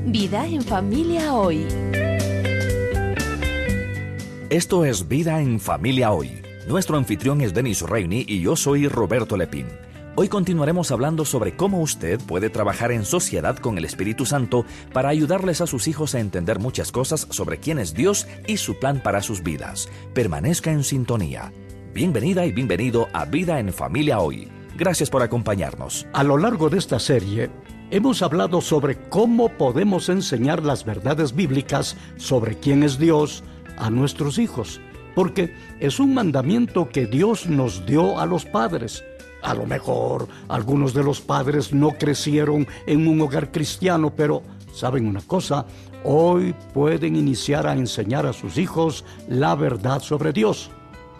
Vida en Familia Hoy. Esto es Vida en Familia Hoy. Nuestro anfitrión es Denis Reini y yo soy Roberto Lepín. Hoy continuaremos hablando sobre cómo usted puede trabajar en sociedad con el Espíritu Santo para ayudarles a sus hijos a entender muchas cosas sobre quién es Dios y su plan para sus vidas. Permanezca en sintonía. Bienvenida y bienvenido a Vida en Familia Hoy. Gracias por acompañarnos. A lo largo de esta serie, hemos hablado sobre cómo podemos enseñar las verdades bíblicas sobre quién es Dios a nuestros hijos, porque es un mandamiento que Dios nos dio a los padres. A lo mejor algunos de los padres no crecieron en un hogar cristiano, pero ¿saben una cosa? Hoy pueden iniciar a enseñar a sus hijos la verdad sobre Dios.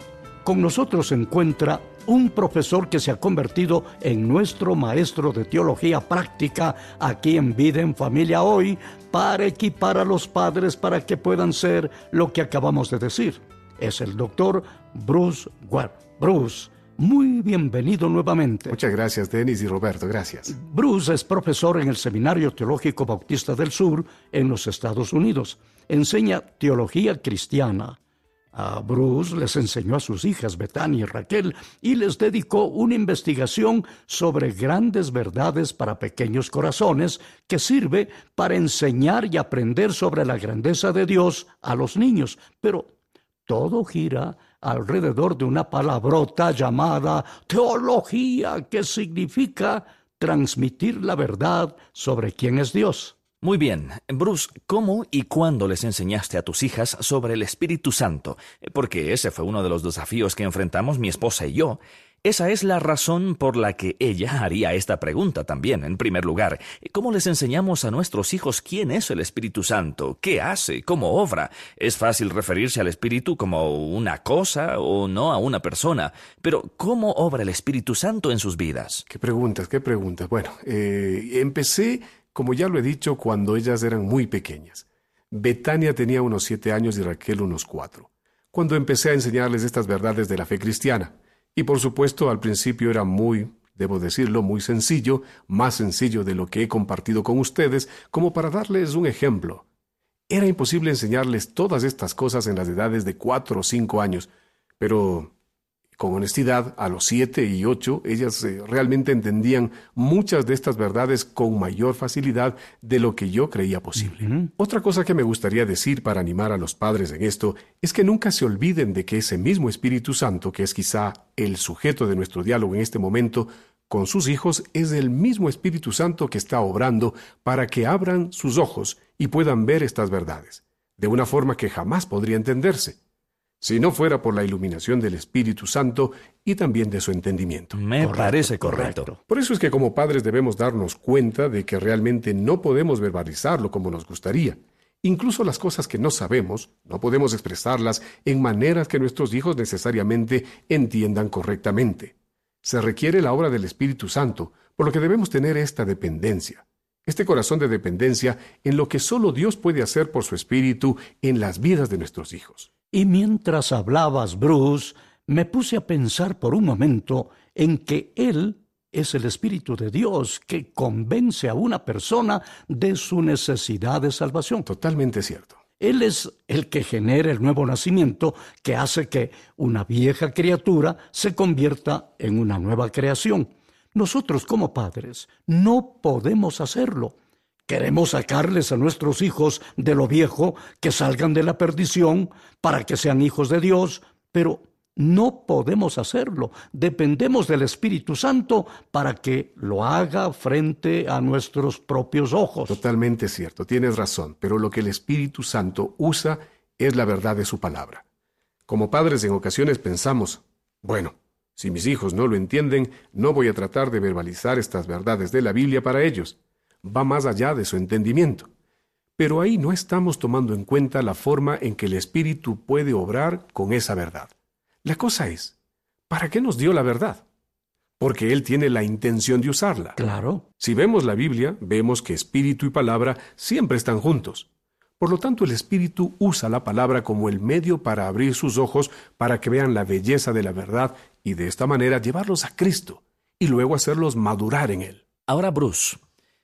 Con nosotros se encuentra un profesor que se ha convertido en nuestro maestro de teología práctica aquí en Vida en Familia Hoy para equipar a los padres para que puedan ser lo que acabamos de decir. Es el doctor Bruce Webb. Bruce, muy bienvenido nuevamente. Muchas gracias, Denis y Roberto, gracias. Bruce es profesor en el Seminario Teológico Bautista del Sur en los Estados Unidos. Enseña teología cristiana. A Bruce les enseñó a sus hijas Betania y Raquel y les dedicó una investigación sobre grandes verdades para pequeños corazones que sirve para enseñar y aprender sobre la grandeza de Dios a los niños. Pero todo gira alrededor de una palabrota llamada teología, que significa transmitir la verdad sobre quién es Dios. Muy bien. Bruce, ¿cómo y cuándo les enseñaste a tus hijas sobre el Espíritu Santo? Porque ese fue uno de los desafíos que enfrentamos mi esposa y yo. Esa es la razón por la que ella haría esta pregunta también, en primer lugar. ¿Cómo les enseñamos a nuestros hijos quién es el Espíritu Santo? ¿Qué hace? ¿Cómo obra? Es fácil referirse al Espíritu como una cosa o no a una persona. Pero, ¿cómo obra el Espíritu Santo en sus vidas? Qué preguntas. Bueno, empecé, como ya lo he dicho, cuando ellas eran muy pequeñas. Betania tenía unos 7 años y Raquel unos 4. Cuando empecé a enseñarles estas verdades de la fe cristiana. Y por supuesto, al principio era debo decirlo, muy sencillo, más sencillo de lo que he compartido con ustedes, como para darles un ejemplo. Era imposible enseñarles todas estas cosas en las edades de 4 o 5 años, pero con honestidad, a los 7 y 8, ellas realmente entendían muchas de estas verdades con mayor facilidad de lo que yo creía posible. Uh-huh. Otra cosa que me gustaría decir para animar a los padres en esto es que nunca se olviden de que ese mismo Espíritu Santo, que es quizá el sujeto de nuestro diálogo en este momento, con sus hijos, es el mismo Espíritu Santo que está obrando para que abran sus ojos y puedan ver estas verdades, de una forma que jamás podría entenderse, si no fuera por la iluminación del Espíritu Santo y también de su entendimiento. Me parece correcto. Por eso es que como padres debemos darnos cuenta de que realmente no podemos verbalizarlo como nos gustaría. Incluso las cosas que no sabemos, no podemos expresarlas en maneras que nuestros hijos necesariamente entiendan correctamente. Se requiere la obra del Espíritu Santo, por lo que debemos tener esta dependencia. Este corazón de dependencia en lo que solo Dios puede hacer por su Espíritu en las vidas de nuestros hijos. Y mientras hablabas, Bruce, me puse a pensar por un momento en que Él es el Espíritu de Dios que convence a una persona de su necesidad de salvación. Totalmente cierto. Él es el que genera el nuevo nacimiento que hace que una vieja criatura se convierta en una nueva creación. Nosotros como padres no podemos hacerlo. Queremos sacarles a nuestros hijos de lo viejo, que salgan de la perdición para que sean hijos de Dios, pero no podemos hacerlo. Dependemos del Espíritu Santo para que lo haga frente a nuestros propios ojos. Totalmente cierto, tienes razón, pero lo que el Espíritu Santo usa es la verdad de su palabra. Como padres en ocasiones pensamos, bueno, si mis hijos no lo entienden, no voy a tratar de verbalizar estas verdades de la Biblia para ellos. Va más allá de su entendimiento. Pero ahí no estamos tomando en cuenta la forma en que el Espíritu puede obrar con esa verdad. La cosa es, ¿para qué nos dio la verdad? Porque Él tiene la intención de usarla. Claro. Si vemos la Biblia, vemos que Espíritu y palabra siempre están juntos. Por lo tanto, el Espíritu usa la palabra como el medio para abrir sus ojos para que vean la belleza de la verdad y de esta manera llevarlos a Cristo y luego hacerlos madurar en Él. Ahora, Bruce,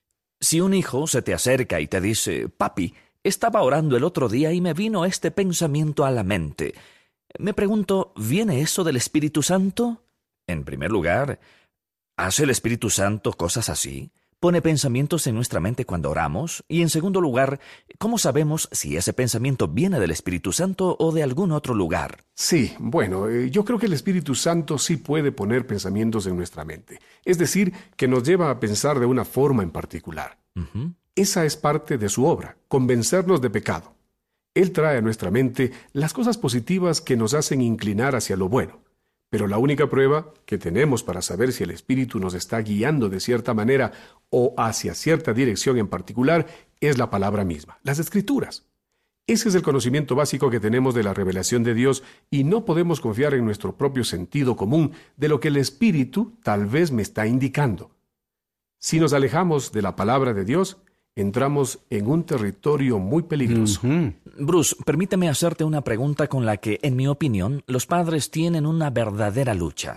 Si un hijo se te acerca y te dice, papi, estaba orando el otro día y me vino este pensamiento a la mente. Me pregunto, ¿viene eso del Espíritu Santo? En primer lugar, ¿hace el Espíritu Santo cosas así? ¿Pone pensamientos en nuestra mente cuando oramos? Y en segundo lugar, ¿cómo sabemos si ese pensamiento viene del Espíritu Santo o de algún otro lugar? Sí, bueno, yo creo que el Espíritu Santo sí puede poner pensamientos en nuestra mente. Es decir, que nos lleva a pensar de una forma en particular. Esa es parte de su obra, convencernos de pecado. Él trae a nuestra mente las cosas positivas que nos hacen inclinar hacia lo bueno. Pero la única prueba que tenemos para saber si el Espíritu nos está guiando de cierta manera o hacia cierta dirección en particular es la palabra misma, las Escrituras. Ese es el conocimiento básico que tenemos de la revelación de Dios y no podemos confiar en nuestro propio sentido común de lo que el Espíritu tal vez me está indicando. Si nos alejamos de la palabra de Dios, entramos en un territorio muy peligroso. Bruce, permíteme hacerte una pregunta con la que, en mi opinión, los padres tienen una verdadera lucha.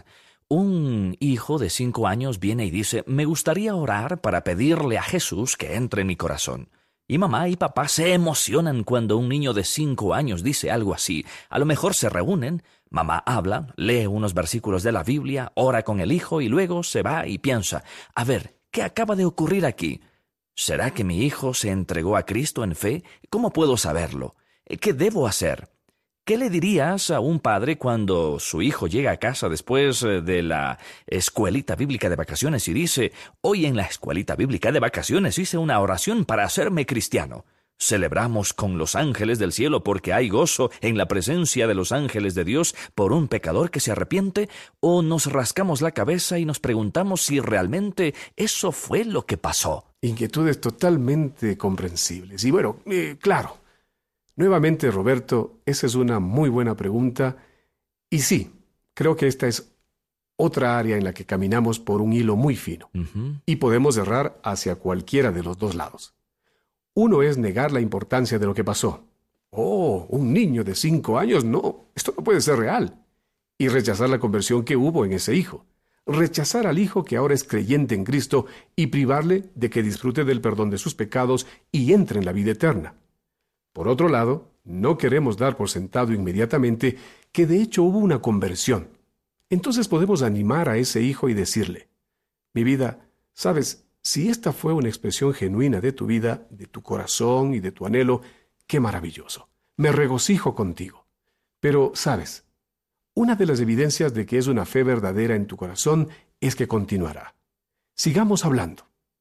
Un hijo de 5 años viene y dice, me gustaría orar para pedirle a Jesús que entre en mi corazón. Y mamá y papá se emocionan cuando un niño de 5 años dice algo así. A lo mejor se reúnen, mamá habla, lee unos versículos de la Biblia, ora con el hijo y luego se va y piensa, a ver, ¿qué acaba de ocurrir aquí? ¿Será que mi hijo se entregó a Cristo en fe? ¿Cómo puedo saberlo? ¿Qué debo hacer? ¿Qué le dirías a un padre cuando su hijo llega a casa después de la escuelita bíblica de vacaciones y dice, hoy en la escuelita bíblica de vacaciones hice una oración para hacerme cristiano? ¿Celebramos con los ángeles del cielo porque hay gozo en la presencia de los ángeles de Dios por un pecador que se arrepiente? ¿O nos rascamos la cabeza y nos preguntamos si realmente eso fue lo que pasó? Inquietudes totalmente comprensibles. Y bueno, claro, nuevamente, Roberto, esa es una muy buena pregunta. Y sí, creo que esta es otra área en la que caminamos por un hilo muy fino. Y podemos errar hacia cualquiera de los dos lados. Uno es negar la importancia de lo que pasó. Oh, un niño de 5 años, no, esto no puede ser real. Y rechazar la conversión que hubo en ese hijo. Rechazar al hijo que ahora es creyente en Cristo y privarle de que disfrute del perdón de sus pecados y entre en la vida eterna. Por otro lado, no queremos dar por sentado inmediatamente que de hecho hubo una conversión. Entonces podemos animar a ese hijo y decirle, mi vida, ¿sabes? Si esta fue una expresión genuina de tu vida, de tu corazón y de tu anhelo, qué maravilloso. Me regocijo contigo. Pero, ¿sabes? Una de las evidencias de que es una fe verdadera en tu corazón es que continuará. Sigamos hablando.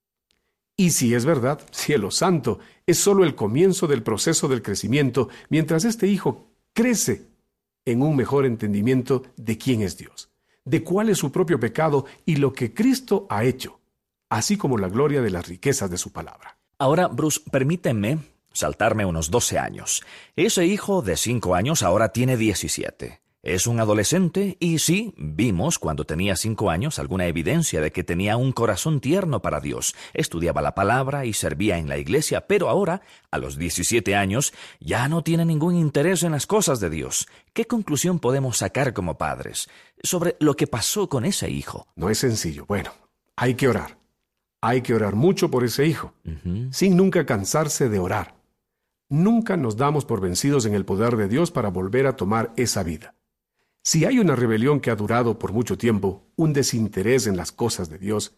Y si es verdad, cielo santo, es solo el comienzo del proceso del crecimiento, mientras este hijo crece en un mejor entendimiento de quién es Dios, de cuál es su propio pecado y lo que Cristo ha hecho, así como la gloria de las riquezas de su palabra. Ahora, Bruce, permíteme saltarme unos 12 años. Ese hijo de 5 años ahora tiene 17. Es un adolescente y sí, vimos cuando tenía 5 años alguna evidencia de que tenía un corazón tierno para Dios. Estudiaba la palabra y servía en la iglesia, pero ahora, a los 17 años, ya no tiene ningún interés en las cosas de Dios. ¿Qué conclusión podemos sacar como padres sobre lo que pasó con ese hijo? No es sencillo. Bueno, hay que orar. Hay que orar mucho por ese hijo, sin nunca cansarse de orar. Nunca nos damos por vencidos en el poder de Dios para volver a tomar esa vida. Si hay una rebelión que ha durado por mucho tiempo, un desinterés en las cosas de Dios,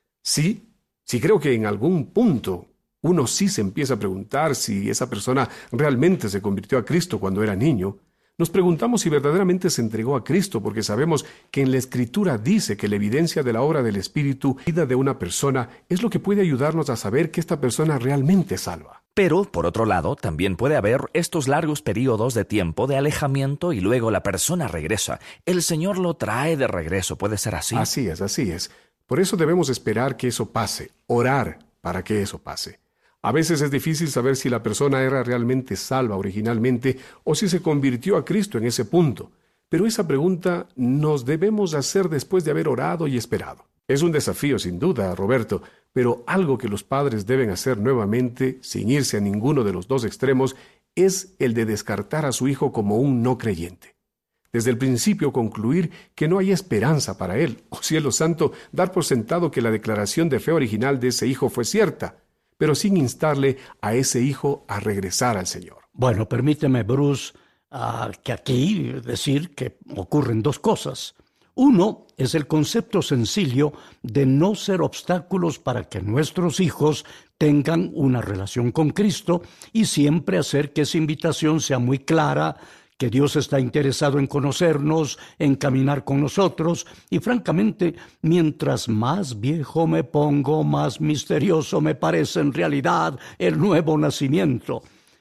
sí creo que en algún punto uno sí se empieza a preguntar si esa persona realmente se convirtió a Cristo cuando era niño. Nos preguntamos si verdaderamente se entregó a Cristo, porque sabemos que en la Escritura dice que la evidencia de la obra del Espíritu, vida de una persona, es lo que puede ayudarnos a saber que esta persona realmente es salva. Pero, por otro lado, también puede haber estos largos periodos de tiempo de alejamiento y luego la persona regresa. El Señor lo trae de regreso, ¿puede ser así? Así es. Por eso debemos esperar que eso pase, orar para que eso pase. A veces es difícil saber si la persona era realmente salva originalmente o si se convirtió a Cristo en ese punto. Pero esa pregunta nos debemos hacer después de haber orado y esperado. Es un desafío, sin duda, Roberto, pero algo que los padres deben hacer nuevamente, sin irse a ninguno de los dos extremos, es el de descartar a su hijo como un no creyente. Desde el principio concluir que no hay esperanza para él, o cielo santo, dar por sentado que la declaración de fe original de ese hijo fue cierta, pero sin instarle a ese hijo a regresar al Señor. Bueno, permíteme, Bruce, que aquí decir que ocurren dos cosas. Uno es el concepto sencillo de no ser obstáculos para que nuestros hijos tengan una relación con Cristo y siempre hacer que esa invitación sea muy clara, que Dios está interesado en conocernos, en caminar con nosotros, y francamente, mientras más viejo me pongo, más misterioso me parece en realidad el nuevo nacimiento.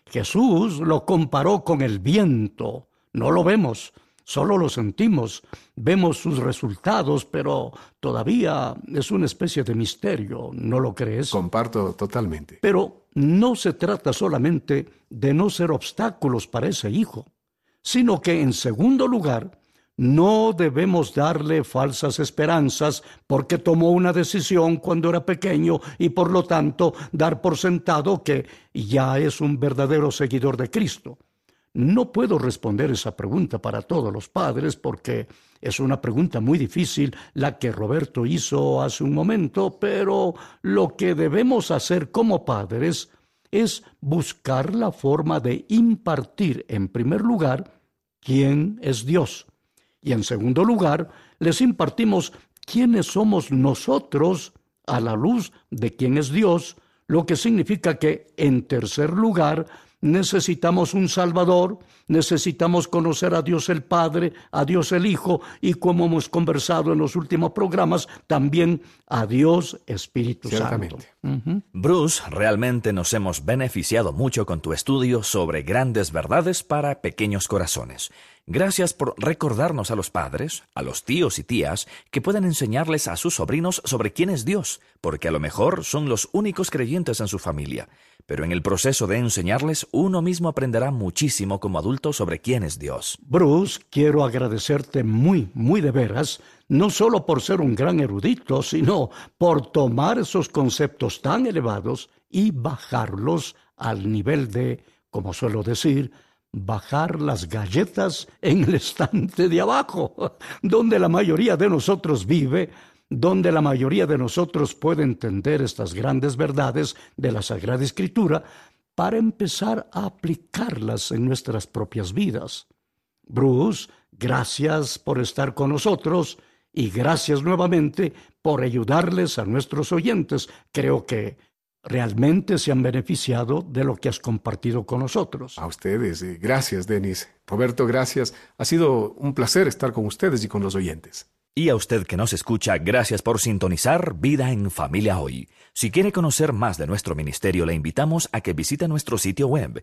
Jesús lo comparó con el viento. No lo vemos, solo lo sentimos. Vemos sus resultados, pero todavía es una especie de misterio, ¿no lo crees? Comparto totalmente. Pero no se trata solamente de no ser obstáculos para ese hijo, sino que, en segundo lugar, no debemos darle falsas esperanzas porque tomó una decisión cuando era pequeño y por lo tanto dar por sentado que ya es un verdadero seguidor de Cristo. No puedo responder esa pregunta para todos los padres porque es una pregunta muy difícil la que Roberto hizo hace un momento, pero lo que debemos hacer como padres es buscar la forma de impartir, en primer lugar, quién es Dios. Y en segundo lugar, les impartimos quiénes somos nosotros a la luz de quién es Dios, lo que significa que, en tercer lugar, necesitamos un Salvador, necesitamos conocer a Dios el Padre, a Dios el Hijo y, como hemos conversado en los últimos programas, también a Dios Espíritu Santo. Bruce, realmente nos hemos beneficiado mucho con tu estudio sobre grandes verdades para pequeños corazones. Gracias por recordarnos a los padres, a los tíos y tías, que pueden enseñarles a sus sobrinos sobre quién es Dios, porque a lo mejor son los únicos creyentes en su familia. Pero en el proceso de enseñarles, uno mismo aprenderá muchísimo como adulto sobre quién es Dios. Bruce, quiero agradecerte muy de veras, no solo por ser un gran erudito, sino por tomar esos conceptos tan elevados y bajarlos al nivel de, como suelo decir, bajar las galletas en el estante de abajo, donde la mayoría de nosotros vive, donde la mayoría de nosotros puede entender estas grandes verdades de la Sagrada Escritura para empezar a aplicarlas en nuestras propias vidas. Bruce, gracias por estar con nosotros y gracias nuevamente por ayudarles a nuestros oyentes. Creo que realmente se han beneficiado de lo que has compartido con nosotros. A ustedes, gracias, Denis. Roberto, gracias. Ha sido un placer estar con ustedes y con los oyentes. Y a usted que nos escucha, gracias por sintonizar Vida en Familia Hoy. Si quiere conocer más de nuestro ministerio, le invitamos a que visite nuestro sitio web,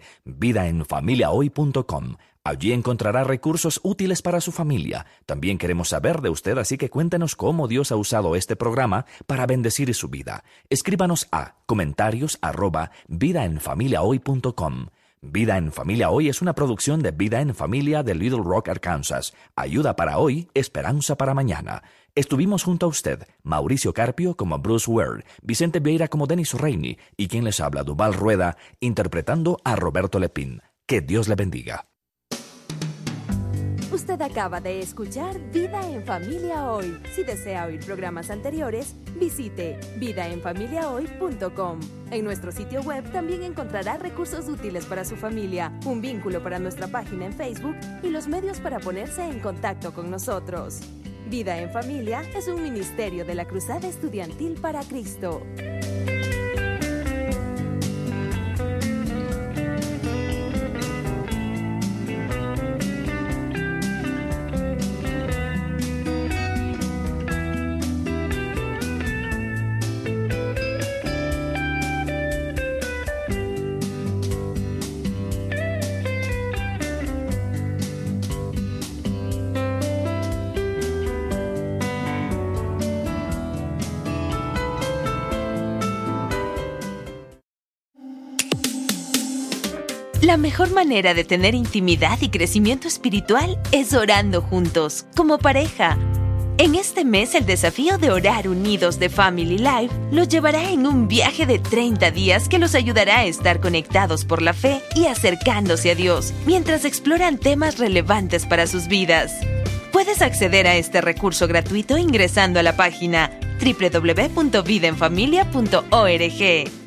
vidaenfamiliahoy.com. Allí encontrará recursos útiles para su familia. También queremos saber de usted, así que cuéntenos cómo Dios ha usado este programa para bendecir su vida. Escríbanos a comentarios@vidaenfamiliahoy.com. Vida en Familia Hoy es una producción de Vida en Familia de Little Rock, Arkansas. Ayuda para hoy, esperanza para mañana. Estuvimos junto a usted, Mauricio Carpio como Bruce Ware, Vicente Vieira como Denis Reini y quien les habla, Duval Rueda, interpretando a Roberto Lepín. Que Dios le bendiga. Usted acaba de escuchar Vida en Familia Hoy. Si desea oír programas anteriores, visite vidaenfamiliahoy.com. En nuestro sitio web también encontrará recursos útiles para su familia, un vínculo para nuestra página en Facebook y los medios para ponerse en contacto con nosotros. Vida en Familia es un ministerio de la Cruzada Estudiantil para Cristo. La mejor manera de tener intimidad y crecimiento espiritual es orando juntos, como pareja. En este mes, el desafío de orar unidos de Family Life los llevará en un viaje de 30 días que los ayudará a estar conectados por la fe y acercándose a Dios, mientras exploran temas relevantes para sus vidas. Puedes acceder a este recurso gratuito ingresando a la página www.vidaenfamilia.org.